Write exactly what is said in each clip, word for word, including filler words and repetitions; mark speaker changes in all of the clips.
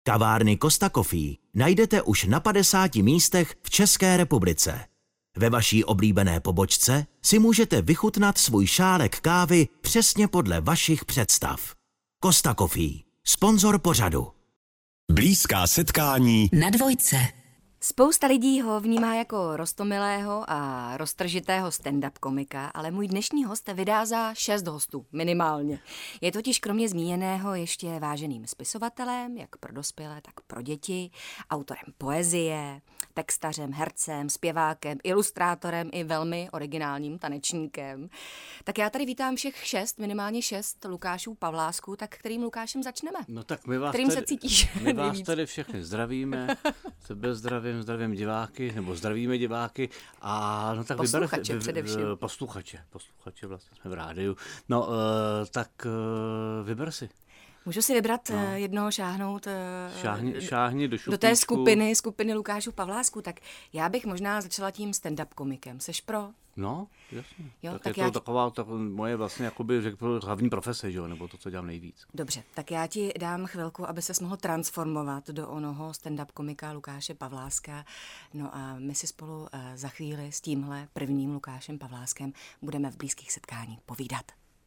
Speaker 1: Kavárny Costa Coffee najdete už na padesáti místech v České republice. Ve vaší oblíbené pobočce si můžete vychutnat svůj šálek kávy přesně podle vašich představ. Costa Coffee, sponzor pořadu.
Speaker 2: Blízká setkání
Speaker 3: na dvojce.
Speaker 4: Spousta lidí ho vnímá jako roztomilého a roztržitého stand-up komika, ale můj dnešní host vydá za šest hostů, minimálně. Je totiž kromě zmíněného ještě váženým spisovatelem, jak pro dospělé, tak pro děti, autorem poezie, textařem, hercem, zpěvákem, ilustrátorem i velmi originálním tanečníkem. Tak já tady vítám všech šest, minimálně šest Lukášů Pavlásků, tak kterým Lukášem začneme?
Speaker 5: No tak my vás
Speaker 4: kterým
Speaker 5: tady,
Speaker 4: se cítíš
Speaker 5: my vás
Speaker 4: nejvíc?
Speaker 5: tady všechny zdravíme, sebe zdravím, zdravím diváky, nebo zdravíme diváky a no tak
Speaker 4: posluchače
Speaker 5: vybere,
Speaker 4: především.
Speaker 5: Posluchače, posluchače vlastně jsme v rádiu. No uh, tak uh, vyber si.
Speaker 4: Můžu si vybrat
Speaker 5: No.
Speaker 4: jednoho šáhnout
Speaker 5: Šáhni, šáhni do šuplíčku.
Speaker 4: do té skupiny, skupiny Lukášů Pavlásků, tak já bych možná začala tím stand-up komikem. Seš pro?
Speaker 5: No, jasně.
Speaker 4: Jo,
Speaker 5: tak,
Speaker 4: tak
Speaker 5: je
Speaker 4: já
Speaker 5: to
Speaker 4: ti-
Speaker 5: taková tak moje vlastně jakoby, řekl, hlavní profese, že jo, nebo to, co dělám nejvíc.
Speaker 4: Dobře, tak já ti dám chvilku, aby ses mohl transformovat do onoho stand-up komika Lukáše Pavláska. No a my si spolu eh, za chvíli s tímhle prvním Lukášem Pavláskem budeme v blízkých setkání povídat.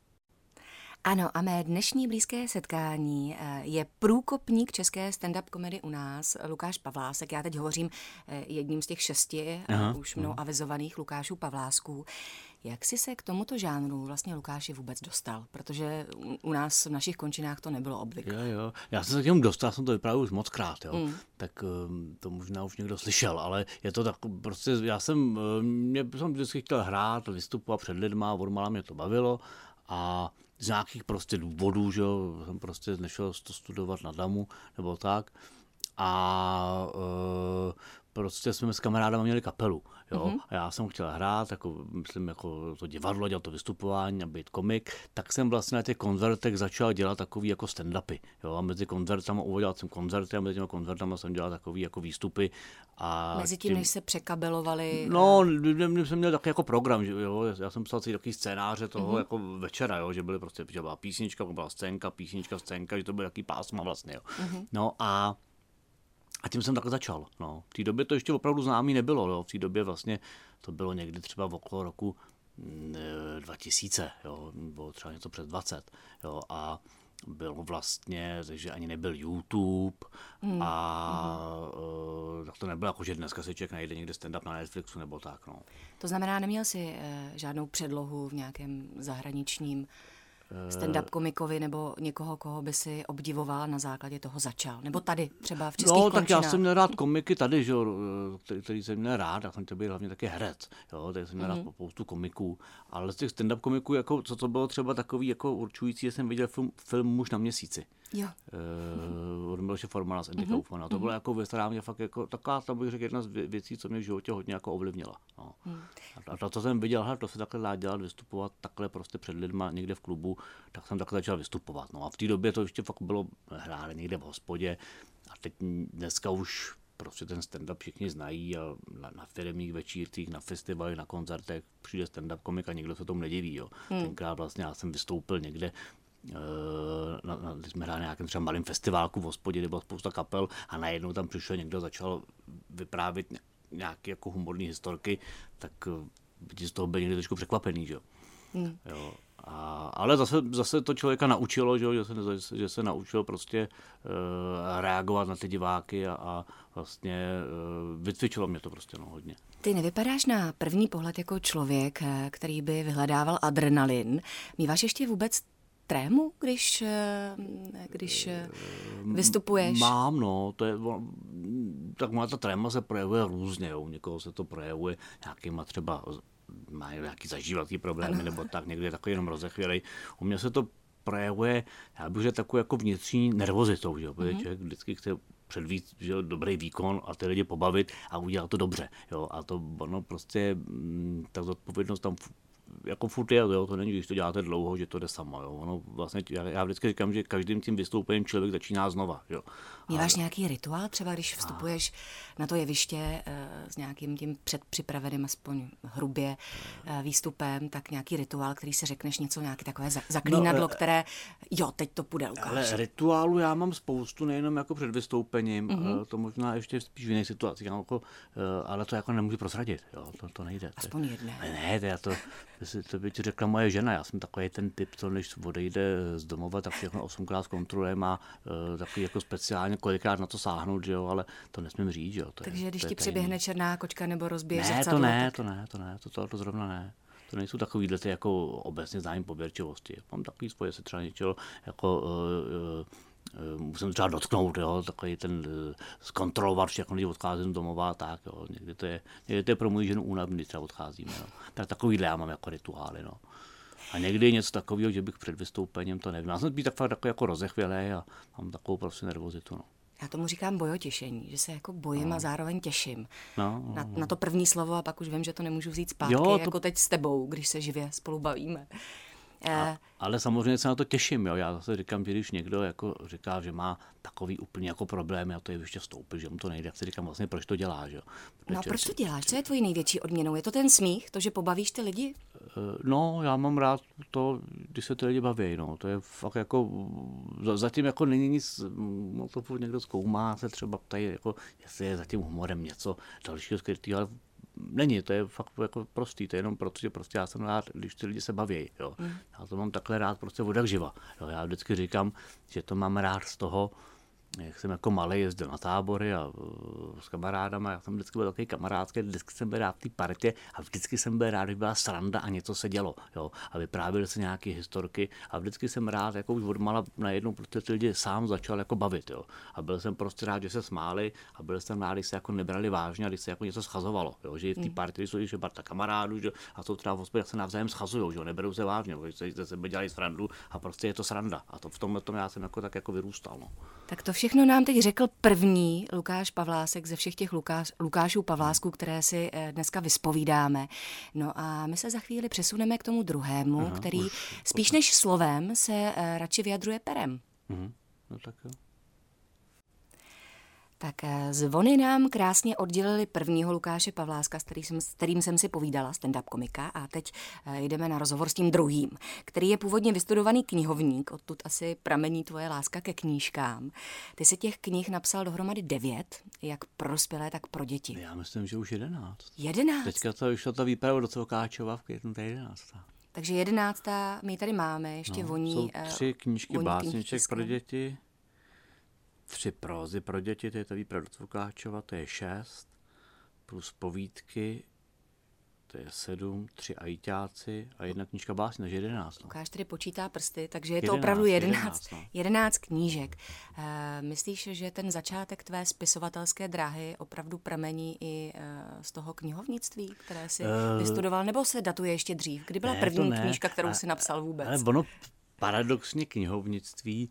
Speaker 4: Ano, a mé dnešní blízké setkání eh, je průkopník české stand-up komedy u nás, Lukáš Pavlásek. Já teď hovořím eh, jedním z těch šesti
Speaker 5: Aha,
Speaker 4: uh, už mnou avizovaných Lukášů Pavlásků. Jak jsi se k tomuto žánru vlastně, Lukáši, vůbec dostal? Protože u- u nás v našich končinách to nebylo obvyklé.
Speaker 5: Jo, jo. Já jsem se k němu dostal, jsem to vyprávěl už moc krát, jo.
Speaker 4: Mm.
Speaker 5: Tak um, to možná už někdo slyšel, ale je to tak, prostě já jsem, um, mě, jsem vždycky chtěl hrát, vystupovat před lidma, odmala mě to bavilo a z nějakých prostě důvodů, že jo, jsem prostě nešel to studovat na damu, nebo tak. A uh, prostě jsme s kamarádama měli kapelu, jo. Mm-hmm. A já jsem chtěl hrát, jako, myslím, jako to divadlo, dělat to vystupování a být komik, tak jsem vlastně na těch koncertech začal dělat takový jako stand-upy, jo. A mezi koncertama udělal jsem koncerty a mezi těmi koncertama jsem dělal takový jako výstupy. A
Speaker 4: Mezi tím, než se překabelovali...
Speaker 5: No, mě jsem měl taky jako program, že jo, já jsem psal si takový scénáře toho mm-hmm. jako večera, jo, že byly prostě, že byla písnička, byla scénka, písnička, scénka, že to byly takový pásma vlastně, jo. Mm-hmm. No a A tím jsem takhle začal. No. V té době to ještě opravdu známý nebylo. Jo. V té době vlastně to bylo někdy třeba v okolo roku dva tisíce, jo. Bylo třeba něco přes dvacet. Jo. A bylo vlastně, takže ani nebyl YouTube mm. a mm. tak to nebylo jako, že dneska si člověk najde někde stand-up na Netflixu nebo tak. No.
Speaker 4: To znamená, neměl jsi uh, žádnou předlohu v nějakém zahraničním stand-up komikovi nebo někoho, koho by si obdivoval na základě toho začal? Nebo tady třeba v českých
Speaker 5: No, tak
Speaker 4: končinách?
Speaker 5: já jsem měl rád komiky tady, že jo, který, který jsem měl rád, já jsem chtěl být hlavně taky herec, jo, takže jsem měl mm-hmm. rád spoustu komiků, ale z těch stand-up komiků, jako, co to bylo třeba takový jako určující, že jsem viděl film, film Muž na měsíci.
Speaker 4: Jo.
Speaker 5: Uh, od Miloše Formana s Andy mm-hmm. Kaufmana. To bylo mm-hmm. jako věc, která mě fakt jako, taková, tam bych řekl, jedna z věcí, co mě v životě hodně jako ovlivnila. No. Mm. A to, co jsem viděl, hele, to se takhle dá dělat, vystupovat takhle prostě před lidma někde v klubu, tak jsem takhle začal vystupovat. No a v té době to ještě fakt bylo hrát někde v hospodě a teď dneska už prostě ten stand-up všichni znají a na, na firmních večírcích, na festivalech, na koncertech přijde stand-up komik a nikdo se tomu nediví. Jo. Mm. Tenkrát vlastně já jsem vystoupil někde Na, na, když jsme hráli na nějakém třeba malém festiválku v hospodě, kde byla spousta kapel a najednou tam přišel někdo, začal vyprávět nějaké jako humorní historky, tak ti z toho byl někdy trošku překvapený, že? Hmm. Jo. A, ale zase, zase to člověka naučilo, že, že, se, že se naučil prostě uh, reagovat na ty diváky a, a vlastně uh, vycvičilo mě to prostě no, hodně.
Speaker 4: Ty nevypadáš na první pohled jako člověk, který by vyhledával adrenalin. Míváš ještě vůbec trému, když, když vystupuješ?
Speaker 5: Mám, no, to je, tak má ta tréma se projevuje různě, jo. U někoho se to projevuje nějakýma třeba, má nějaký zažívatý problémy, ano. Nebo tak, někdy je takový jenom rozechvělej. U mě se to projevuje, já bych řekl, takovou jako vnitřní nervozitou, že jo, protože mm-hmm. člověk vždycky chce předvíc, že jo, dobrý výkon a ty lidi pobavit a udělat to dobře, jo, a to ono prostě, ta zodpovědnost tam jako furt je, jo, to není, když to děláte dlouho, že to jde samo, jo. Ono vlastně, já, já vždycky říkám, že každým tím vystoupením člověk začíná znova, jo.
Speaker 4: Míváš nějaký rituál, třeba když vstupuješ na to jeviště uh, s nějakým tím předpřipraveným, aspoň hrubě uh, výstupem, tak nějaký rituál, který si řekneš něco, nějaké takové zaklínadlo, no, které, jo, teď to půjde, Lukáš.
Speaker 5: Ale rituálu já mám spoustu, nejenom jako před vystoupením, mm-hmm. to možná ještě spíš v jiných situacích, jako, ale to jako nemůžu prozradit, jo, to, to nejde.
Speaker 4: Aspoň jedné.
Speaker 5: Ne, to, já to, to by ti řekla moje žena, já jsem takový ten typ, co než odejde z domova, tak všechno osmkrát zkontroluje, má uh, takový jako speciálně kolikrát na to sáhnout, že jo, ale to nesmím říct, jo. To
Speaker 4: Takže
Speaker 5: je,
Speaker 4: když
Speaker 5: to
Speaker 4: ti
Speaker 5: je
Speaker 4: přiběhne černá kočka nebo rozbije
Speaker 5: ne,
Speaker 4: zrcadlo,
Speaker 5: to ne,
Speaker 4: tak...
Speaker 5: to ne, to ne, to, to, to zrovna ne. To nejsou takovýhle ty jako obecně známý pověrčivosti. Mám takový spoje se třeba něčeho jako uh, uh, musím třeba dotknout, jo, takový ten uh, zkontrolovat všechno, když odcházím z domova, tak jo, někdy to je, někdy to je pro moji ženu únavný, třeba odcházíme, jo. Tak takovýhle já mám jako rituály, no. A někdy něco takového, že bych před vystoupením, to nevím. Já jsem být takový, takový jako rozechvělej a mám takovou prostě nervozitu, no.
Speaker 4: Já tomu říkám bojotěšení, že se jako bojím no. a zároveň těším
Speaker 5: no, no,
Speaker 4: na,
Speaker 5: no.
Speaker 4: na to první slovo a pak už vím, že to nemůžu vzít zpátky,
Speaker 5: jo, to...
Speaker 4: jako teď s tebou, když se živě spolu bavíme.
Speaker 5: A, ale samozřejmě se na to těším, jo. Já zase říkám, že když někdo jako říká, že má takový úplně jako problémy a to je ještě vstoupit, že mu to nejde, jak si říkám vlastně, proč to děláš, jo.
Speaker 4: No a proč to děláš? Co je tvojí největší odměnou? Je to ten smích, to, že pobavíš ty lidi?
Speaker 5: No, já mám rád to, když se ty lidi baví, no. To je fakt jako, zatím jako není nic, no to furt někdo zkoumá, se třeba ptají, jako, jestli je za tím humorem něco dalšího skrytého, ale není, to je fakt jako prostý, to je jenom proto, že prostě já jsem rád, když ty lidi se baví, jo. Mm. Já to mám takhle rád prostě od jak živa, jo. Já vždycky říkám, že to mám rád z toho, jak jsem jako malý jezdil na tábory a uh, s kamarádama, já jsem vždycky byl takový kamarádský, vždycky jsem byl rád v té partě a vždycky jsem byl rád, když byla sranda a něco se dělo, jo, a vyprávěly se nějaké historky a vždycky jsem rád, jako už odmala najednou, protože ty lidi sám začal jako bavit, jo, a byl jsem prostě rád, že se smáli a byl jsem rád, když se jako nebrali vážně a když se jako něco schazovalo, jo, že i v té partě jsou ještě parta kamarádů, že, a jsou třeba v hospodě, jak se navzájem schazujou, že jo, neberou se vážně, že se ze sebe dělají srandu a prostě je to sranda a to v tomhle tom já jsem jako tak jako vyrůstal, no.
Speaker 4: Tak to všechno nám teď řekl první Lukáš Pavlásek ze všech těch Lukáš, Lukášů Pavlásků, které si dneska vyspovídáme. No a my se za chvíli přesuneme k tomu druhému, Aha, který už, spíš než slovem se radši vyjadřuje perem.
Speaker 5: Uh-huh. No tak jo.
Speaker 4: Tak zvony nám krásně oddělili prvního Lukáše Pavláska, s kterým jsem, s kterým jsem si povídala, stand-up komika, a teď jdeme na rozhovor s tím druhým, který je původně vystudovaný knihovník, odtud asi pramení tvoje láska ke knížkám. Ty si těch knih napsal dohromady devět, jak pro dospělé, tak pro děti.
Speaker 5: Já myslím, že už jedenáct.
Speaker 4: Jedenáct?
Speaker 5: Teďka to vyšlo ta výprava do Cokáčova v květnu, to je jedenáctá.
Speaker 4: Takže jedenáctá my tady máme, ještě
Speaker 5: no,
Speaker 4: voní.
Speaker 5: Jsou tři knížky básniček
Speaker 4: knížky
Speaker 5: pro děti. Tři prózy pro děti, to je ta výprava do Cvokáčova, to je šest, plus povídky, to je sedm, tři ajťáci a jedna knížka básně, takže jedenáct. No.
Speaker 4: Lukáš tedy počítá prsty, takže je to
Speaker 5: jedenáct,
Speaker 4: opravdu jedenáct,
Speaker 5: jedenáct, no.
Speaker 4: jedenáct knížek. Uh, myslíš, že ten začátek tvé spisovatelské dráhy opravdu pramení i uh, z toho knihovnictví, které jsi uh, vystudoval, nebo se datuje ještě dřív? Kdy byla
Speaker 5: ne,
Speaker 4: první
Speaker 5: ne.
Speaker 4: knížka, kterou
Speaker 5: a,
Speaker 4: jsi napsal vůbec?
Speaker 5: Ale ono paradoxně knihovnictví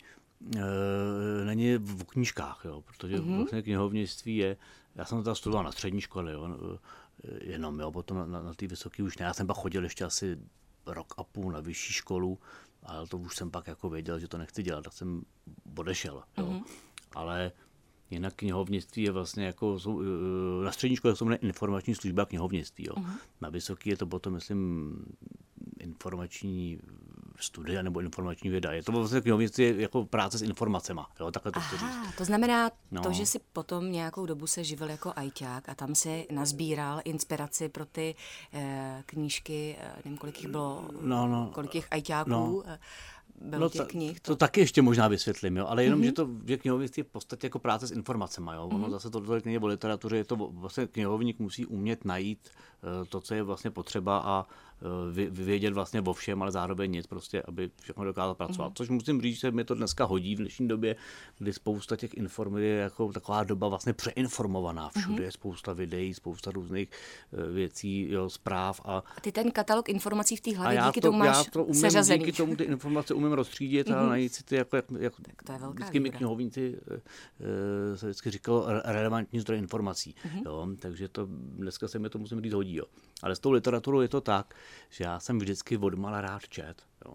Speaker 5: E, není v knížkách, jo, protože mm-hmm. vlastně knihovnictví je, já jsem to studoval na střední škole, jo, jenom, jo, potom na, na, na té vysoké už ne, já jsem pak chodil ještě asi rok a půl na vyšší školu, ale to už jsem pak jako věděl, že to nechci dělat, tak jsem odešel, jo, mm-hmm. ale jinak knihovnictví je vlastně jako, jsou, na střední škole jsou informační služba knihovnictví, jo, mm-hmm. na vysoké je to potom, myslím, informační studia nebo informační věda. Je to vlastně knihovnictví jako práce s informacema. Jo, takhle to chci říct.
Speaker 4: To znamená
Speaker 5: no.
Speaker 4: to, že si potom nějakou dobu se živil jako ajťák a tam si nazbíral inspiraci pro ty eh, knížky, nevím, kolik jich bylo, no, no, kolik těch ajťáků no. bylo
Speaker 5: no,
Speaker 4: těch knih.
Speaker 5: To... to taky ještě možná vysvětlím, jo, ale jenom, mm-hmm. že to že knihovnictví je v podstatě jako práce s informacema. Jo. Ono mm-hmm. zase to tolik není o literatuře, je to vlastně knihovník musí umět najít uh, to, co je vlastně potřeba a Vy, vyvědět vlastně o všem, ale zároveň nic, prostě, aby všechno dokázal pracovat. Mm. Což musím říct, že mi to dneska hodí v dnešní době, kdy spousta těch informací je jako taková doba vlastně přeinformovaná. Všude mm. je spousta videí, spousta různých uh, věcí, jo, zpráv. A,
Speaker 4: a ty ten katalog informací v té hlavě díky
Speaker 5: to,
Speaker 4: tomu máš
Speaker 5: já to umím,
Speaker 4: seřazený.
Speaker 5: Díky tomu ty informace umím rozstřídit mm. a najít si ty, jako, jak, jak
Speaker 4: to je
Speaker 5: vždycky mi knihovníci uh, se vždycky říkalo relevantní zdroj informací. Mm. Jo, takže to dneska se mi to musím říct hodí. Jo. Ale s tou literaturou je to tak, že já jsem vždycky odmala rád čet. Jo.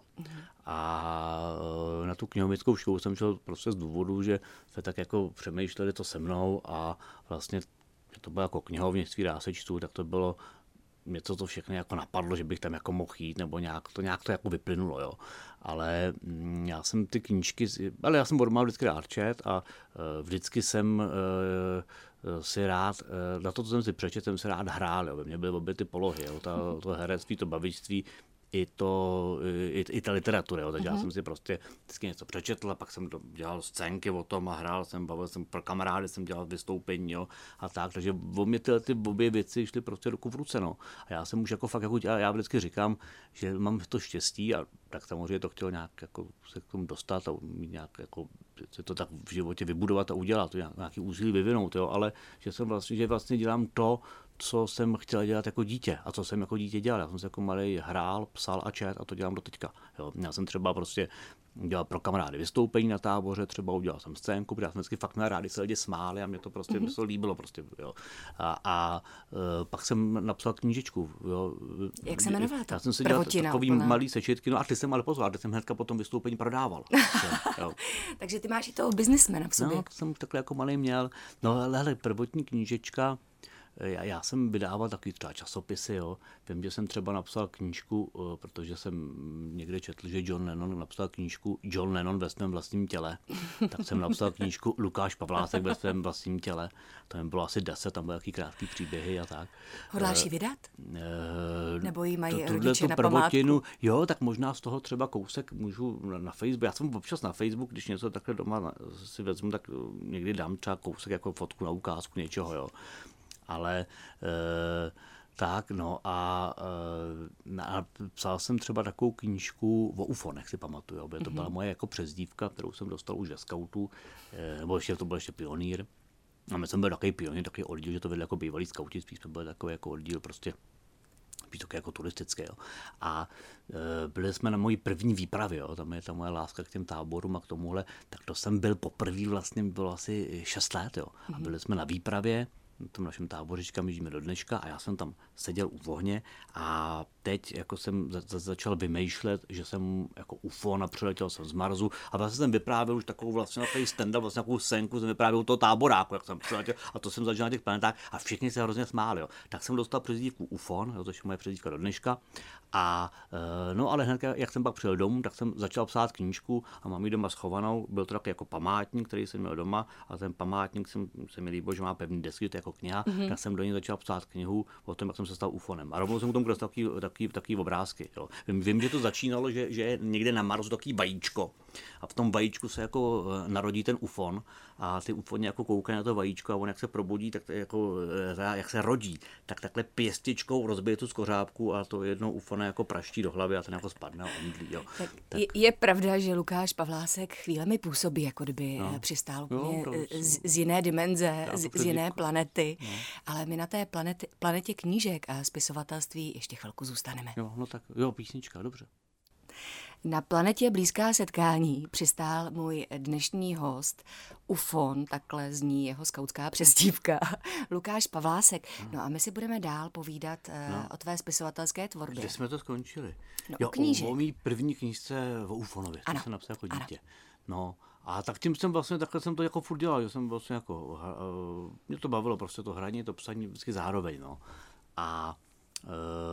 Speaker 5: A na tu knihovnickou školu jsem šel prostě z důvodu, že se tak jako přemýšleli to se mnou a vlastně to bylo jako knihovnictví, dá se čtu, tak to bylo něco, to všechno jako napadlo, že bych tam jako mohl jít, nebo nějak to, nějak to jako vyplynulo, jo. Ale já jsem ty knížky, ale já jsem mal vždycky rád čet a vždycky jsem si rád, na to, co jsem si přečet, jsem si rád hrál, jo. Ve mně byly obě ty polohy, jo. Ta, to herectví, to bavičství, i, to, i, i ta literatura, jo. Takže mm-hmm. já jsem si prostě vždycky něco přečetl a pak jsem dělal scénky o tom a hrál jsem, bavil jsem pro kamarády, jsem dělal vystoupení, jo, a tak, takže o mě tyhle ty obě věci šly prostě ruku v ruce, no. A já jsem už jako fakt, jako, já vždycky říkám, že mám to štěstí a tak samozřejmě to chtěl nějak jako se k tomu dostat a mít nějak jako se to tak v životě vybudovat a udělat, to nějaký úsilí vyvinout, jo, ale že jsem vlastně, že vlastně dělám to, co jsem chtěl dělat jako dítě a co jsem jako dítě dělal. Já jsem se jako malej hrál, psal a čet a to dělám do teďka. Jo. Já jsem třeba prostě dělal pro kamarády vystoupení na táboře, třeba udělal jsem scénku, protože já jsem vždycky fakt měl rádi, se lidi smáli a mě to prostě mm-hmm. mě líbilo. Prostě, jo. A, a e, pak jsem napsal knížečku. Jo.
Speaker 4: Jak se jmenovala to?
Speaker 5: Já jsem si dělal takový úplná. malý sečetky, no a ty jsem ale pozval, ty jsem hnedka potom vystoupení prodával. jo.
Speaker 4: Takže ty máš i toho biznismena v sobě.
Speaker 5: No, to jsem takhle jako malý měl. No ale hele, prvotní knížečka, Já, já jsem vydával takový třeba časopisy, jo. Vím, že jsem třeba napsal knížku, protože jsem někde četl, že John Lennon napsal knížku John Lennon ve svém vlastním těle. Tak jsem napsal knížku Lukáš Pavlásek ve svém vlastním těle. To mi bylo asi deset, tam byly takový krátký příběhy a tak.
Speaker 4: Hodláš ji vydat?
Speaker 5: E,
Speaker 4: Nebo ji mají
Speaker 5: to,
Speaker 4: rodiče na památku?
Speaker 5: Jo, tak možná z toho třeba kousek můžu na, na Facebook. Já jsem občas na Facebook, když něco takhle doma si vezmu, tak někdy dám třeba kousek jako fotku na ukázku něčeho, jo. Ale e, tak, no a, e, a psal jsem třeba takovou knížku o ufonech, si pamatuju, to mm-hmm. byla moje jako přezdívka, kterou jsem dostal už ze skautu, e, nebo ještě to byl ještě pionýr. A my jsem byl takový pionýr, takový oddíl, že to vedl jako bývalý skauti, spíš jsme byli takový jako oddíl prostě spíš také jako turistické, jo. A e, byli jsme na mojí první výpravě, jo, tam je ta moje láska k těm táborům a k tomuhle, tak to jsem byl poprvé vlastně, bylo asi šest let, jo. Mm-hmm. A byli jsme na výpravě, v tom našem tábořička, my žijeme do dneška a já jsem tam seděl u ohně a teď jako jsem za, za, začal vymýšlet, že jsem jako ufon a přiletěl jsem z Marsu a vlastně jsem vyprávěl už takovou vlastně na stand-up, vlastně takovou scénku jsem vyprávěl toho táboráku, jak jsem přiletěl a to jsem začal na těch planetách a všichni se hrozně smáli, jo. Tak jsem dostal přezdívku ufon, jo, to je moje přezdívka do dneška a no ale hned, jak jsem pak přijel domů, tak jsem začal psát knížku a mám ji doma schovanou, byl to takový jako památník, který jsem měl doma a ten památník jsem, se mi líbil, že má pevný desky, to je jako kniha, mm-hmm. tak jsem do něj začal psát knihu o tom, jak jsem se stal ufonem. A rovnou jsem k tomu dostal takový, takový, takový obrázky. Jo. Vím, vím, že to začínalo, že, že je někde na Marsu takový vajíčko a v tom vajíčku se jako narodí ten ufon a ty ufoni jako koukají na to vajíčko a on jak se probudí, tak jako, jak se rodí, tak takhle pěstičkou rozbije tu skořápku a to jednou ufona jako praští do hlavy a ten jako spadne a omdlí. Jo.
Speaker 4: Tak tak. Je, je pravda, že Lukáš Pavlásek chvílemi působí, jako kdyby no. přistál jo, z, z jiné dimenze, z, z jiné planety, no. Ale my na té planety, planetě knížek a spisovatelství ještě chvilku zůstaneme.
Speaker 5: Jo, no tak jo, písnička, dobře.
Speaker 4: Na planetě Blízká setkání přistál můj dnešní host, ufon, takhle zní jeho skautská přezdívka, Lukáš Pavlásek. No a my si budeme dál povídat no. o tvé spisovatelské tvorbě.
Speaker 5: Kde jsme to skončili?
Speaker 4: No,
Speaker 5: jo,
Speaker 4: o knížek.
Speaker 5: O, o mý první knížce o ufonovi, to jsem napsal jako dítě.
Speaker 4: Ano.
Speaker 5: No a tak tím jsem vlastně, takhle jsem to jako furt dělal, že jsem vlastně jako, uh, mě to bavilo prostě to hraní, to psaní vždycky zároveň, no. A Uh,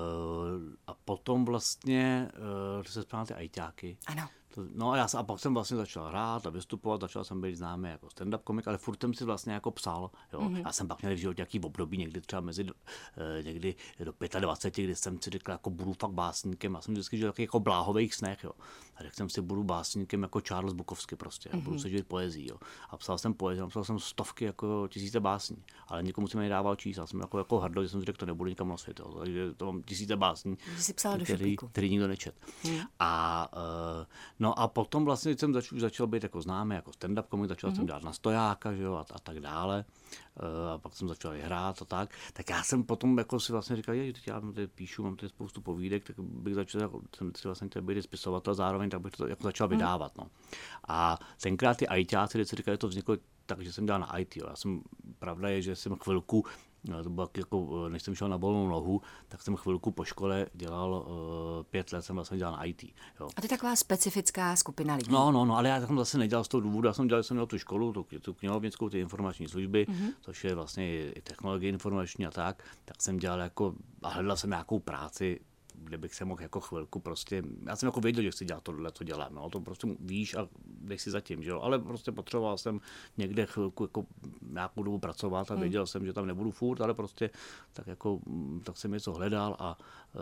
Speaker 5: a potom vlastně uh, se zprávaly ty ajťáky.
Speaker 4: Ano.
Speaker 5: To, no a já a pak jsem vlastně začal hrát a vystupovat, začal jsem být známý jako stand-up komik, ale furt jsem si vlastně jako psal. Jo. Mm-hmm. Já jsem pak měl v životě nějaký období, někdy třeba mezi uh, někdy do dvacet pět, kdy jsem si řekl, jako budu fakt básníkem. Já jsem vždycky žil jako bláhových snech, jo. A řekl jsem si, budu básníkem jako Charles Bukowski prostě, mm-hmm. budu se živit poezí, jo. A psal jsem poezii, napsal jsem stovky jako tisíce básní, ale nikomu jsem je nedával číst. Já jsem jako, jako hrdl, že jsem si řekl, to nebudu nikam nosit, jo. Takže to mám tisíce básní, který, který nikdo nečet. Mm. A uh, no a potom vlastně jsem začal, začal být jako známý, jako stand-up komik, začal mm-hmm. jsem dělat na stojáka, že jo, a, a tak dále. Uh, a pak jsem začal hrát a tak. Tak já jsem potom jako si vlastně říkal, že já tady píšu, mám tady spoustu povídek, tak bych začal, jako, jsem si vlastně chtěl být spisovatel zároveň, tak bych to jako začal vydávat. No. A tenkrát ty ajťáci, když si říkali, že to vzniklo tak, že jsem dělal na í té. Jo. Já jsem, pravda je, že jsem chvilku to bylo jako, než jsem šel na volnou nohu, tak jsem chvilku po škole dělal, pět let jsem vlastně dělal na í té. Jo.
Speaker 4: A to je taková specifická skupina lidí.
Speaker 5: No, no, no, ale já jsem zase nedělal z toho důvodu, já jsem dělal, jsem měl tu školu, tu, tu knihovnickou, ty informační služby, mm-hmm. což je vlastně i technologie informační a tak, tak jsem dělal jako, a hledal jsem nějakou práci, kde bych se mohl jako chvilku prostě, já jsem jako věděl, že chci dělat tohle, co dělám, no, to prostě víš a jdeš si zatím, že jo, ale prostě potřeboval jsem někde chvilku jako nějakou dobu pracovat a věděl hmm. jsem, že tam nebudu furt, ale prostě tak jako, tak jsem něco hledal a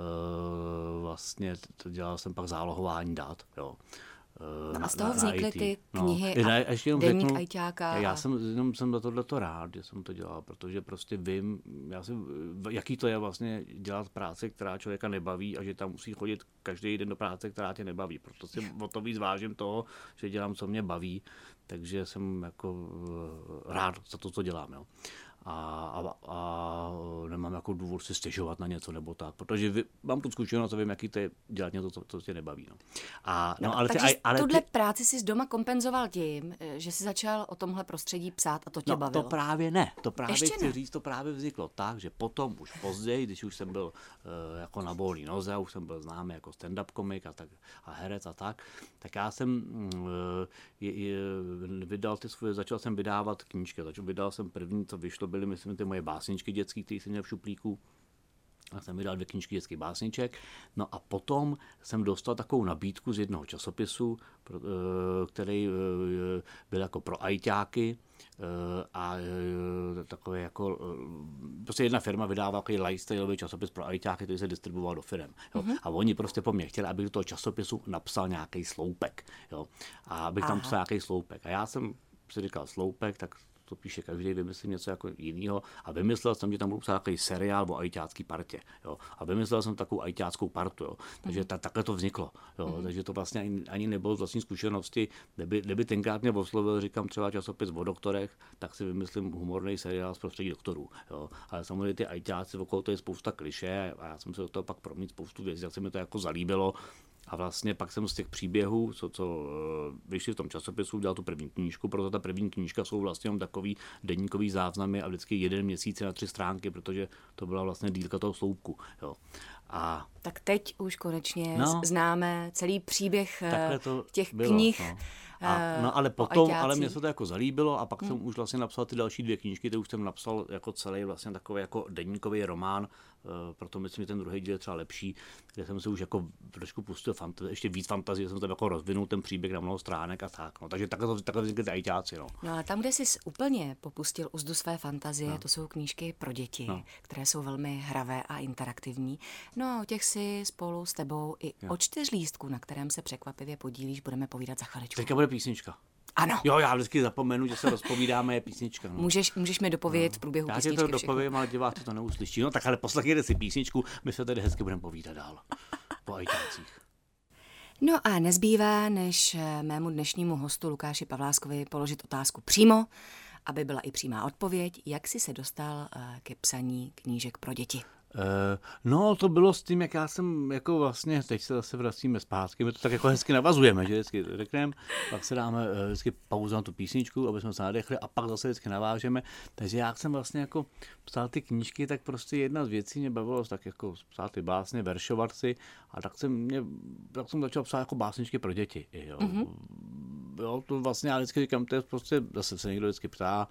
Speaker 5: e, vlastně to dělal jsem pak zálohování dat, jo.
Speaker 4: No a z toho vznikly ty knihy
Speaker 5: no.
Speaker 4: a
Speaker 5: ještě
Speaker 4: deník
Speaker 5: řeknu,
Speaker 4: ajťáka.
Speaker 5: Já jsem, jenom jsem za tohleto rád, že jsem to dělal, protože prostě vím, já jsem, jaký to je vlastně dělat práci, která člověka nebaví a že tam musí chodit každý den do práce, která tě nebaví. Proto si o to víc vážím toho, že dělám, co mě baví, takže jsem jako rád za to, co dělám. Jo. A, a, a nemám jako důvod si stěžovat na něco nebo tak, protože vy, mám tu zkušenost a vím, jaký to je dělat něco, co, co tě nebaví. No. A, no,
Speaker 4: no,
Speaker 5: ale
Speaker 4: takže
Speaker 5: ty, ale
Speaker 4: tuhle
Speaker 5: ty...
Speaker 4: práci jsi z doma kompenzoval tím, že jsi začal o tomhle prostředí psát a to tě
Speaker 5: no,
Speaker 4: bavilo.
Speaker 5: To právě ne. To právě
Speaker 4: Ještě
Speaker 5: chci
Speaker 4: ne.
Speaker 5: říct, to právě vzniklo tak, že potom už později, když už jsem byl uh, jako na volný noze, už jsem byl známý jako stand-up komik a, tak, a herec a tak, tak já jsem uh, je, je, vydal ty svoje, začal jsem vydávat knížky, začal vydal jsem první, co vyšlo, byly myslím ty moje básničky dětský, který jsem měl v šuplíku. Já jsem vydal dvě knížky dětských básniček. No a potom jsem dostal takovou nabídku z jednoho časopisu, který byl jako pro ajťáky a takové jako, prostě jedna firma vydává takový lifestyleový časopis pro ajťáky, který se distribuoval do firem. Jo. Mm-hmm. A oni prostě po mně chtěli, abych do toho časopisu napsal nějaký sloupek. Jo. A abych tam psal nějaký sloupek. A já jsem si říkal sloupek, tak to píše každý, vymyslím něco jako jiného a vymyslel jsem, že tam budu psát takový seriál o ajťácký partě. Jo. A vymyslel jsem takovou ajťáckou partu. Jo. Takže ta, takhle to vzniklo. Jo. Mm. Takže to vlastně ani, ani nebylo z vlastní zkušenosti. Kdyby, kdyby tenkrát mě oslovil, říkám třeba časopis o doktorech, tak si vymyslím humorný seriál z prostředí doktorů. Jo. Ale samozřejmě ty ajťáci, okolo to je spousta klišé a já jsem se do toho pak promít spoustu věcí, jak se mi to jako zalíbilo. A vlastně pak jsem z těch příběhů, co, co vyšli v tom časopisu, udělal tu první knížku, proto ta první knížka jsou vlastně jenom takový deníkový záznamy a vždycky jeden měsíc na tři stránky, protože to byla vlastně dílka toho sloupku. Jo. A
Speaker 4: tak teď už konečně
Speaker 5: no,
Speaker 4: známe celý příběh těch
Speaker 5: bylo,
Speaker 4: knih.
Speaker 5: No. A, no ale potom, ale mě se to jako zalíbilo a pak hmm. jsem už vlastně napsal ty další dvě knížky, ty už jsem napsal jako celý vlastně takový jako deníkový román, uh, proto myslím, že ten druhý díl je třeba lepší, kde jsem se už jako trošku pustil fanta- ještě víc fantazie, jsem tam jako rozvinul ten příběh na mnoho stránek a tak. No. Takže takhle, takhle vznikly ty ajťáci. No.
Speaker 4: No a tam, kde jsi úplně popustil uzdu své fantazie, no. to jsou knížky pro děti, no. které jsou velmi hravé a interaktivní. No a o těch si spolu s tebou i jo. o čtyřlístku, na kterém se překvapivě podílíš, budeme povídat za chviličku.
Speaker 5: Teďka bude písnička.
Speaker 4: Ano.
Speaker 5: Jo, já vždycky zapomenu, že se rozpovídáme, je písnička. No.
Speaker 4: Můžeš, můžeš mi dopovědět
Speaker 5: no.
Speaker 4: v průběhu
Speaker 5: já
Speaker 4: písničky.
Speaker 5: Já ti to dopovím, ale diváci to neuslyší. No tak ale poslechněte si písničku, my se tady hezky budeme povídat dál. Po ajťácích.
Speaker 4: No a nezbývá, než mému dnešnímu hostu Lukáši Pavláskovi položit otázku přímo, aby byla i přímá odpověď, jak jsi se dostal ke psaní knížek pro děti.
Speaker 5: No, to bylo s tím, jak já jsem jako vlastně, teď se zase vracíme zpátky, my to tak jako hezky navazujeme, že vždycky řekneme, pak se dáme vždycky pauzu na tu písničku, aby jsme se nadechli a pak zase vždycky navážeme. Takže já jsem vlastně jako psal ty knížky, tak prostě jedna z věcí mě bavilo tak jako psát ty básně, veršovat si a tak jsem, mě, tak jsem začal psát jako básničky pro děti. Jo, mm-hmm. jo to vlastně já vždycky říkám, to je prostě, zase se někdo vždycky ptá,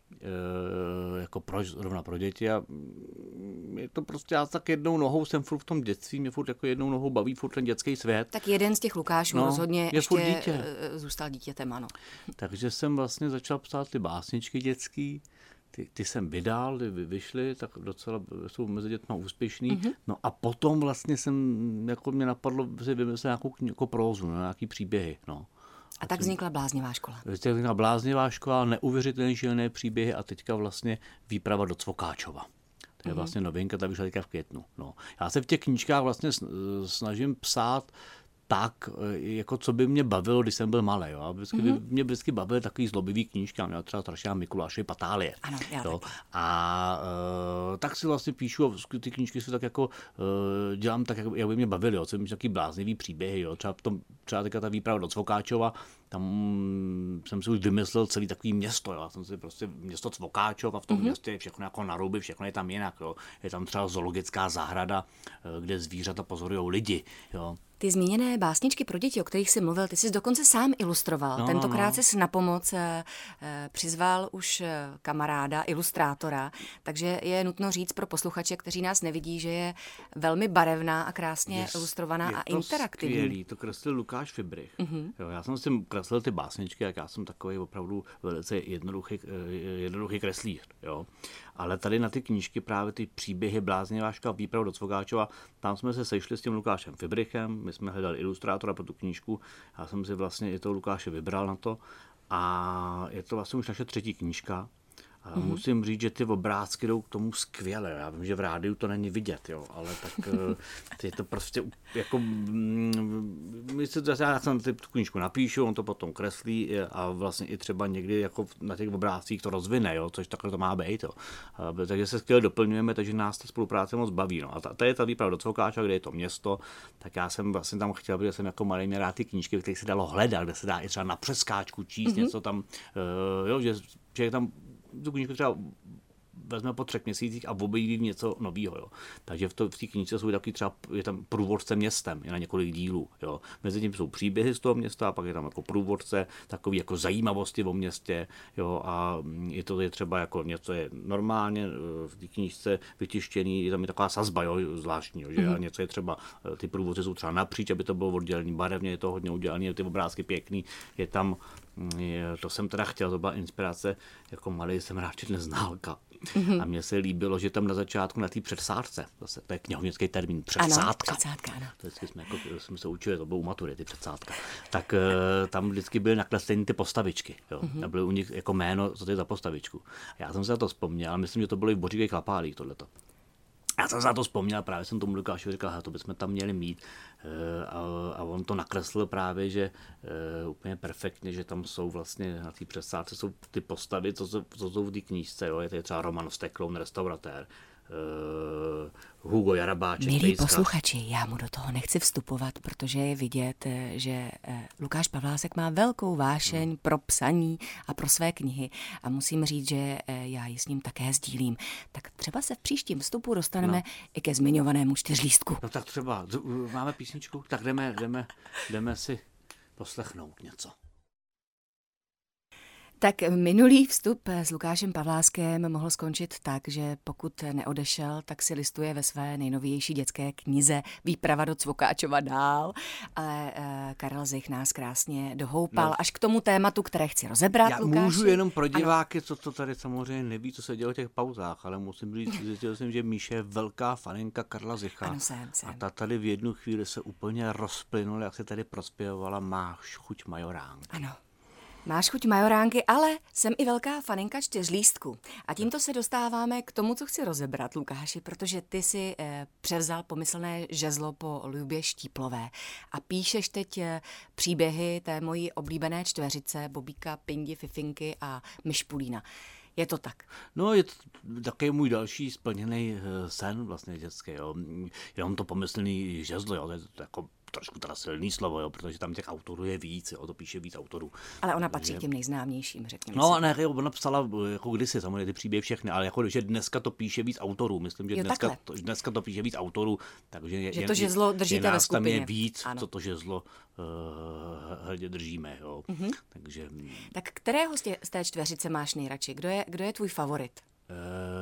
Speaker 5: jako proč zrovna pro děti a je to prostě, já tak jednou nohou jsem furt v tom dětství, mě furt jako jednou nohou baví furt ten dětský svět.
Speaker 4: Tak jeden z těch Lukášů no, rozhodně ještě
Speaker 5: dítě.
Speaker 4: zůstal dítětem, ano.
Speaker 5: Takže jsem vlastně začal psát ty básničky dětský, ty, ty jsem vydal, ty vyšly, tak docela jsou mezi dětma úspěšný. Mm-hmm. No a potom vlastně jsem, jako mě napadlo si vymyslet nějakou jako prózu, no, nějaký příběhy, no.
Speaker 4: A tak vznikla Bláznivá škola.
Speaker 5: Vznikla Bláznivá škola, neuvěřitelně šílené příběhy a teďka vlastně výprava do Cvokáčova. To je mm-hmm. vlastně novinka, ta vyšla teďka v květnu. No. Já se v těch knížkách vlastně snažím psát tak, jako co by mě bavilo, když jsem byl malý. Jo. Vždycky, mm-hmm. Mě vždycky bavily takový zlobivý knížky, já třeba strašná Mikuláše Patálie.
Speaker 4: Ano, já
Speaker 5: jo. A uh, tak si vlastně píšu, ty knížky si tak jako uh, dělám tak, jak by mě bavily, jo. Co by mě takový bláznivý příběhy. Jo. Třeba, tom, třeba teďka ta výprava do Cvokáčova, tam jsem si už vymyslel celý takový město, jo. Já jsem si prostě město Cvokáčov a v tom mm-hmm. městě je všechno jako na ruby, všechno je tam jinak, jo. Je tam třeba zoologická zahrada, kde zvířata pozorujou lidi, jo.
Speaker 4: Ty zmíněné básničky pro děti, o kterých jsi mluvil, ty jsi dokonce sám ilustroval. No, Tentokrát
Speaker 5: no.
Speaker 4: jsi na pomoc eh, přizval už kamaráda, ilustrátora, takže je nutno říct pro posluchače, kteří nás nevidí, že je velmi barevná a krásně
Speaker 5: je,
Speaker 4: ilustrovaná
Speaker 5: je
Speaker 4: a
Speaker 5: to
Speaker 4: interaktivní.
Speaker 5: Skvělý, to kreslil Lukáš Fibrich. Mm-hmm. Jo, já jsem si kreslil ty básničky, jak já jsem takový opravdu velice jednoduchý, jednoduchý kreslíř. Jo. Ale tady na ty knížky právě ty příběhy Blázniváška výpravu do Cvokáčova, tam jsme se sešli s tím Lukášem Fibrichem, my jsme hledali ilustrátora pro tu knížku, já jsem si vlastně i toho Lukáše vybral na to a je to vlastně už naše třetí knížka. A mm-hmm. musím říct, že ty obrázky jdou k tomu skvěle. Já vím, že v rádiu to není vidět, jo, ale tak je to prostě jako... My se, já jsem tu knížku napíšu, on to potom kreslí a vlastně i třeba někdy jako na těch obrázcích to rozvine, jo, což takhle to má být. Jo. A, takže se skvěle doplňujeme, takže nás ta spolupráce moc baví. No. A ta, ta je ta výprava do Cvokáčova, kde je to město, tak já jsem vlastně tam chtěl, protože jsem jako malý měl rád ty knížky, v kterých se dalo hledat, kde se dá i třeba na přeskáčku číst, mm-hmm. něco tam, uh, jo, že, že tam tu knížku třeba vezme po třech měsících a objeví něco nového. Jo. Takže v, to, v té knížce jsou taky třeba, je tam průvodce městem, je na několik dílů. Jo. Mezi tím jsou příběhy z toho města a pak je tam jako průvodce, takový jako zajímavosti o městě. Jo. A je to je třeba jako něco je normálně v té knížce vytištěný, je tam je taková sazba, jo, zvláštní, jo, že mm-hmm. a něco je třeba, ty průvodce jsou třeba napříč, aby to bylo oddělený barevně, je to hodně udělané, ty obrázky pěkný, je tam to jsem teda chtěl, to byla inspirace, jako malý jsem rád četl Neználka. Mm-hmm. A mně se líbilo, že tam na začátku na té předsádce, zase, to je knihovnický termín, předsádka.
Speaker 4: Ano, předsádka, ano.
Speaker 5: To vždycky jsme, jako, jsme se učili, to bylo u maturity, předsádka. Tak uh, tam vždycky byly nakresleny ty postavičky. Jo. Mm-hmm. A byly u nich jako jméno, co to je za postavičku. A já jsem se na to vzpomněl, myslím, že to bylo i v Boříkových Lapálích tohleto. Já jsem se na to vzpomněl, právě jsem tomu Lukášovi říkal, to bychom tam měli mít. A, a on to nakreslil právě, že uh, úplně perfektně, že tam jsou vlastně na té přesádce jsou ty postavy, co, co, co jsou v té knížce. Jo? Je to třeba Roman Stekloun, restauratér, uh, Hugo Jarabáček.
Speaker 4: Milí
Speaker 5: Tejska.
Speaker 4: Posluchači, já mu do toho nechci vstupovat, protože je vidět, že Lukáš Pavlásek má velkou vášeň hmm. pro psaní a pro své knihy a musím říct, že já ji s ním také sdílím. Tak třeba se v příštím vstupu dostaneme no. i ke zmiňovanému čtyřlístku.
Speaker 5: No tak třeba, máme písničku, tak jdeme, jdeme, jdeme si poslechnout něco.
Speaker 4: Tak minulý vstup s Lukášem Pavláskem mohl skončit tak, že pokud neodešel, tak si listuje ve své nejnovější dětské knize Výprava do Cvokáčova dál, ale uh, Karel Zich nás krásně dohoupal no. až k tomu tématu, které chci rozebrat,
Speaker 5: Já
Speaker 4: Lukáši.
Speaker 5: můžu jenom pro diváky, co to tady samozřejmě neví, co se dělo v těch pauzách, ale musím říct, zjistil jsem, že Míše je velká faninka Karla Zicha.
Speaker 4: Ano, jsem, jsem.
Speaker 5: A ta tady v jednu chvíli se úplně rozplynula, jak se tady prospěvovala Máš chuť majoránky.
Speaker 4: Ano. Máš chuť majoránky, ale jsem i velká faninka čtyřlístku. A tímto se dostáváme k tomu, co chci rozebrat, Lukáši, protože ty si eh, převzal pomyslné žezlo po Lubě Štíplové a píšeš teď eh, příběhy té mojí oblíbené čtveřice Bobíka, Pindi, Fifinky a Myšpulína. Je to tak?
Speaker 5: No, je to takový můj další splněný sen vlastně dětský, jo. Jenom to pomyslný žezlo, jo, to je to jako trošku teda silný slovo, jo, protože tam těch autorů je víc, jo, to píše víc autorů.
Speaker 4: Ale ona patří k těm nejznámějším, řekněme.
Speaker 5: No,
Speaker 4: si.
Speaker 5: ne, jo, ona psala jako kdysi, samozřejmě ty příběhy všechny, ale jako, že dneska to píše víc autorů, myslím, že
Speaker 4: jo,
Speaker 5: dneska, to, dneska to píše víc autorů, takže je,
Speaker 4: že to žezlo držíte
Speaker 5: je
Speaker 4: ve skupině.
Speaker 5: Tam je víc,
Speaker 4: ano.
Speaker 5: co to žezlo uh, hrdě držíme, jo. Mm-hmm. Takže...
Speaker 4: Tak kterého z, tě, z té čtveřice máš nejradši? Kdo je, kdo je tvůj favorit?
Speaker 5: Uh,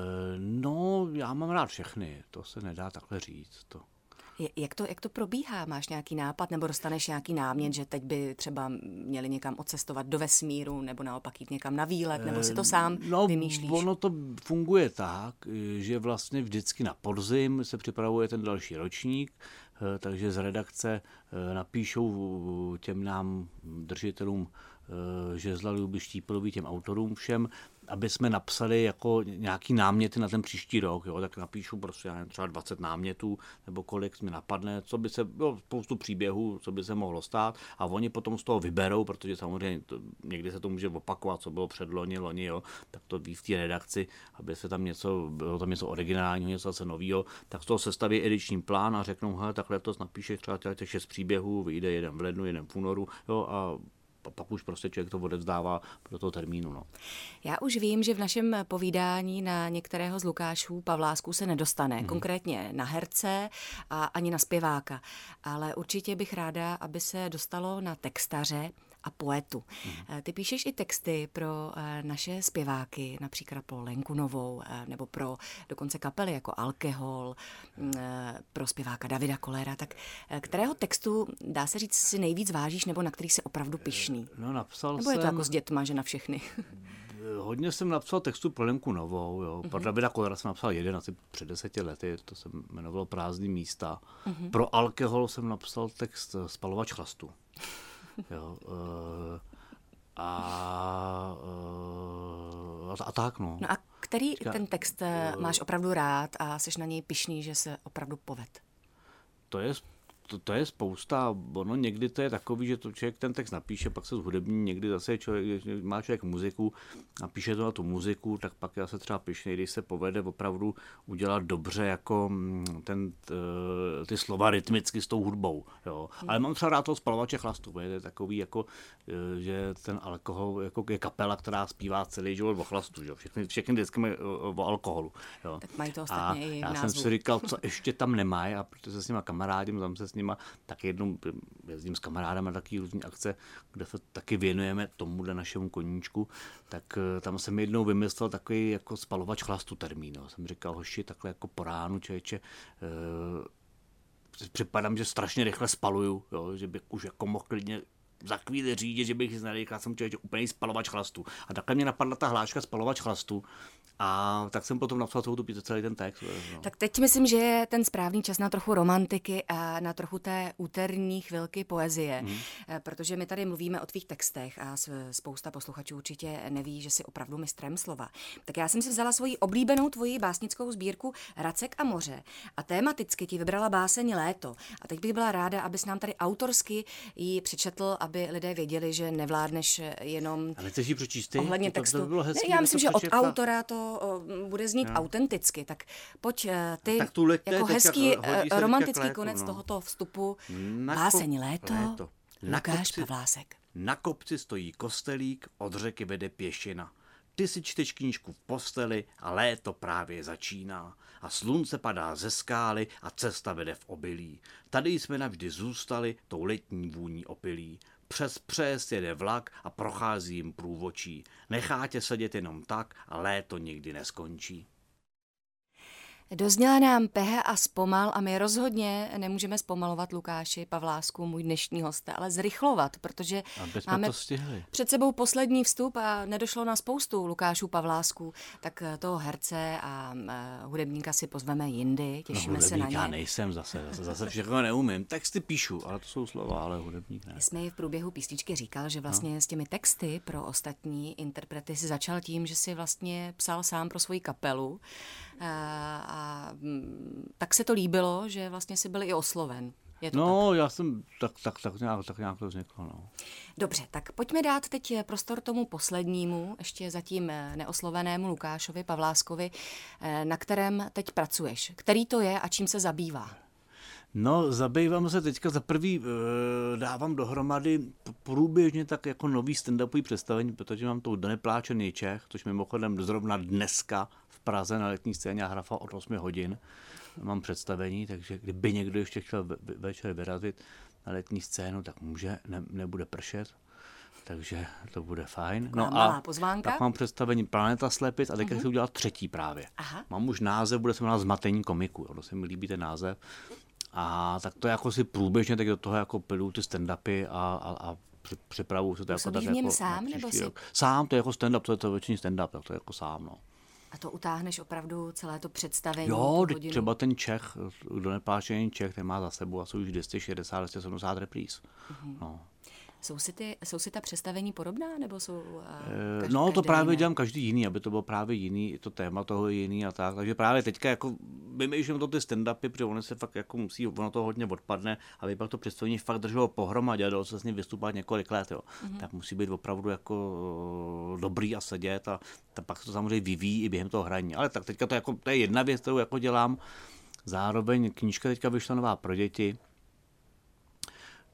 Speaker 5: no, já mám rád všechny, to se nedá takhle říct, to...
Speaker 4: Jak to, jak to probíhá? Máš nějaký nápad nebo dostaneš nějaký námět, že teď by třeba měli někam odcestovat do vesmíru nebo naopak jít někam na výlet, nebo si to sám
Speaker 5: no,
Speaker 4: vymýšlíš?
Speaker 5: Ono to funguje tak, že vlastně vždycky na podzim se připravuje ten další ročník, takže z redakce napíšou těm nám držitelům žezla Luby Štíplový, těm autorům všem, aby jsme napsali jako nějaký náměty na ten příští rok, jo, tak napíšu prostě třeba dvacet námětů, nebo kolik mi napadne, co by se, jo, spoustu příběhů, co by se mohlo stát a oni potom z toho vyberou, protože samozřejmě to, někdy se to může opakovat, co bylo předloni, loni, jo, tak to ví v té redakci, aby se tam něco, bylo tam něco originálního, něco zase nového, tak z toho sestaví ediční plán a řeknou, hele, takhle to napíše třeba těch šest příběhů, vyjde jeden v lednu, jeden v únoru, jo, a pak už prostě člověk to odevzdává do toho termínu. No.
Speaker 4: Já už vím, že v našem povídání na některého z Lukášů Pavlásků se nedostane, mm. konkrétně na herce a ani na zpěváka, ale určitě bych ráda, aby se dostalo na textaře a poetu. Mm. Ty píšeš i texty pro naše zpěváky, například pro Lenku Novou, nebo pro dokonce kapely jako Alkohol, pro zpěváka Davida Kollera. Tak kterého textu, dá se říct, si nejvíc vážíš, nebo na který jsi opravdu pyšný?
Speaker 5: No, napsal
Speaker 4: nebo je to
Speaker 5: jsem...
Speaker 4: jako s dětma, že na všechny?
Speaker 5: Hodně jsem napsal textu pro Lenku Novou. Jo. Pro mm-hmm. Davida Kollera jsem napsal jeden asi před deseti lety, to se jmenovalo Prázdný místa. Mm-hmm. Pro Alkohol jsem napsal text Spalovač chlastu. Jo, uh, a, uh, a tak, no.
Speaker 4: No a který ten text máš opravdu rád a jsi na něj pyšný, že se opravdu poved?
Speaker 5: To je, to, to je spousta, ono někdy to je takový, že to člověk ten text napíše, pak se zhudební, někdy zase člověk, má člověk muziku, napíše to na tu muziku, tak pak je zase třeba pyšný, když se povede opravdu udělat dobře jako ten, ty slova rytmicky s tou hudbou. Jo. Hmm. Ale mám třeba rád toho Spalovače chlastu, to je takový jako, že ten Alkohol jako je kapela, která zpívá celý život o chlastu, že? Všechny, všechny vždycky mají o alkoholu. Jo.
Speaker 4: Tak mají to ostatně i v
Speaker 5: já
Speaker 4: názvu.
Speaker 5: jsem si říkal, co ještě tam nemají, a protože se s nima kamarádím, tam se s nima tak jednou jezdím s kamarádem na taky různý akce, kde se taky věnujeme tomuhle našemu koníčku, tak tam jsem jednou vymyslel takový jako spalovač chlastu termín. Jo. Jsem říkal, hoši, takhle jako po ránu, člověče, eh, připadám, že strašně rychle spaluju, jo, že bych už jako mohl klidně za chvíli řídit, že bych si nenadýchal, jsem člověče úplný spalovač chlastu. A takhle mě napadla ta hláška spalovač chlastu. A tak jsem potom napsal celou tu píseň, celý ten text. No.
Speaker 4: Tak teď myslím, že je ten správný čas na trochu romantiky a na trochu té úterní chvilky poezie, hmm. protože my tady mluvíme o tvých textech a spousta posluchačů určitě neví, že jsi opravdu mistrem slova. Tak já jsem si vzala svoji oblíbenou tvoji básnickou sbírku Racek a moře a tematicky ti vybrala báseň Léto. A teď bych byla ráda, abys nám tady autorsky ji přečetl, aby lidé věděli, že nevládneš jenom
Speaker 5: ale chceš ji přečíst ty?
Speaker 4: Ohledně
Speaker 5: to,
Speaker 4: textu.
Speaker 5: To, to bylo hezký,
Speaker 4: já myslím, že od
Speaker 5: přečetla.
Speaker 4: autora to bude znít no. autenticky, tak pojď ty
Speaker 5: tak tu
Speaker 4: jako hezký romantický
Speaker 5: létu,
Speaker 4: konec
Speaker 5: no.
Speaker 4: tohoto vstupu.
Speaker 5: Na
Speaker 4: báseň Léto,
Speaker 5: léto.
Speaker 4: Lukáš Pavlásek.
Speaker 5: Na kopci stojí kostelík, od řeky vede pěšina. Ty si čteš knížku v posteli a léto právě začíná. A slunce padá ze skály a cesta vede v obilí. Tady jsme navždy zůstali tou letní vůní opilí. Přes přejezd jede vlak a prochází jim průvočí. Nechá tě sedět jenom tak a léto nikdy neskončí.
Speaker 4: Dozněla nám Pehe a zpomal a my rozhodně nemůžeme zpomalovat Lukáši Pavlásku, můj dnešní host, ale zrychlovat, protože máme před sebou poslední vstup a nedošlo na spoustu Lukášů Pavlásků, tak toho herce a hudebníka si pozveme jindy, těšíme
Speaker 5: no,
Speaker 4: se na ně.
Speaker 5: Já nejsem zase, zase, zase všechno neumím, texty píšu, ale to jsou slova, ale hudebník ne.
Speaker 4: Jsme ji v průběhu písničky říkal, že vlastně no. s těmi texty pro ostatní interprety si začal tím, že si vlastně psal sám pro svoji kapelu a, a tak se to líbilo, že vlastně si byl i osloven. Je to
Speaker 5: no,
Speaker 4: tak?
Speaker 5: já jsem tak, tak, tak, nějak, tak nějak to vzniklo. No.
Speaker 4: Dobře, tak pojďme dát teď prostor tomu poslednímu, ještě zatím neoslovenému Lukášovi Pavláskovi, na kterém teď pracuješ. Který to je a čím se zabývá?
Speaker 5: No, zabývám se teďka za prvý, e, dávám dohromady průběžně tak jako nový stand-upový představení, protože mám to Nepláčený Čech, což mimochodem zrovna dneska v Praze na letní scéně a hrafa od osmi hodin mám představení, takže kdyby někdo ještě chtěl večer vyrazit na letní scénu, tak může, ne, nebude pršet. Takže to bude fajn.
Speaker 4: No a pozvánka.
Speaker 5: Tak mám představení Planeta slepic a teďka uh-huh. chci udělat třetí právě. Aha. Mám už název, bude se jmenovat Zmatení komiku, to se mi líbí ten název. A tak to jako si průběžně tak do toho jako pilu ty stand-upy a, a, a připravuju se to jako tak jako
Speaker 4: sám, nebo si...
Speaker 5: rok. Sám, to je jako stand-up, to je to většině stand-up, to je jako sám, no.
Speaker 4: A to utáhneš opravdu celé to představení?
Speaker 5: Jo, třeba ten Čech, kdo Nepláčený Čech, ten má za sebou asi už dvě stě šedesát, dvě stě sedmdesát repríz. Uh-huh. No.
Speaker 4: Jsou si, ty, jsou si ta představení podobná, nebo jsou uh,
Speaker 5: každý, No to právě jiné? Dělám každý jiný, aby to bylo právě jiný, to téma toho je jiný a tak, takže právě teďka jako vymýšlím to ty stand-upy, protože ono se fakt jako musí, ono to hodně odpadne, aby pak to představení fakt drželo pohromadě a dalo se s ním vystupovat několik let, jo. Mm-hmm. Tak musí být opravdu jako dobrý a sedět a tak pak se to samozřejmě vyvíjí i během toho hraní, ale tak teďka to, jako, to je jedna věc, kterou jako dělám, zároveň knížka teďka vyšla nová pro děti,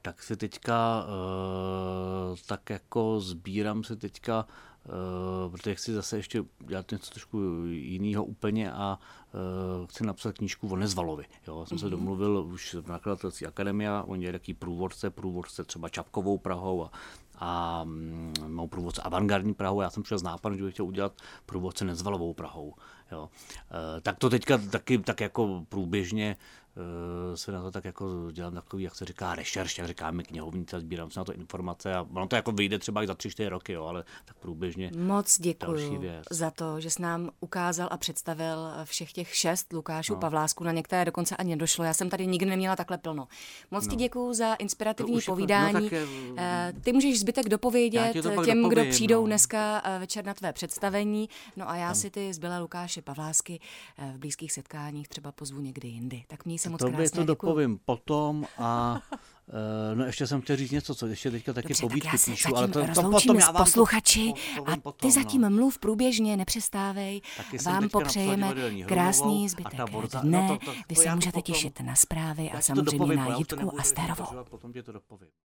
Speaker 5: tak si teďka uh, tak jako sbírám si teďka, uh, protože chci zase ještě dělat něco trošku jiného úplně a uh, chci napsat knížku o Nezvalovi. Jo? Jsem mm-hmm. se domluvil už v nakladatelství Akademia, oni dělají taký průvodce, průvodce třeba Čapkovou Prahou a, a mou průvodce avantgardní Prahou. Já jsem přišel s nápadem, že bych chtěl udělat průvodce Nezvalovou Prahou. Jo? Uh, tak to teďka taky tak jako průběžně se na to tak jako dělám takový, jak se říká, rešerš, jak říkáme knihovnice, sbírám se na to informace a ono to jako vyjde třeba i za tři, čtyři roky, jo, ale tak průběžně.
Speaker 4: Moc děkuju za to, že jsi nám ukázal a představil všech těch šest Lukášů no. Pavlásků, na některé dokonce ani nedošlo, já jsem tady nikdy neměla takhle plno. Moc no. ti děkuju za inspirativní povídání. No, tak, ty můžeš zbytek dopovědět těm, dopovím, kdo přijdou no. dneska večer na tvé představení, no a já tam. si ty zbylé Lukáše Pavlásky v blízkých setkáních třeba pozvu někdy jindy. Tak měj se moc krásně.
Speaker 5: To dopovím potom a no ještě jsem chtěl říct něco, co ještě teďka taky
Speaker 4: Dobře,
Speaker 5: povídky
Speaker 4: tak
Speaker 5: píšu, ale to,
Speaker 4: to potom já vám posluchači
Speaker 5: to, to, to
Speaker 4: a ty zatím
Speaker 5: no.
Speaker 4: mluv průběžně, nepřestávej. Vám popřejeme krásný zbytek dne. Vy se můžete těšit na zprávy a samozřejmě na Jitku Asterovou.
Speaker 5: Potom tě to dopovím.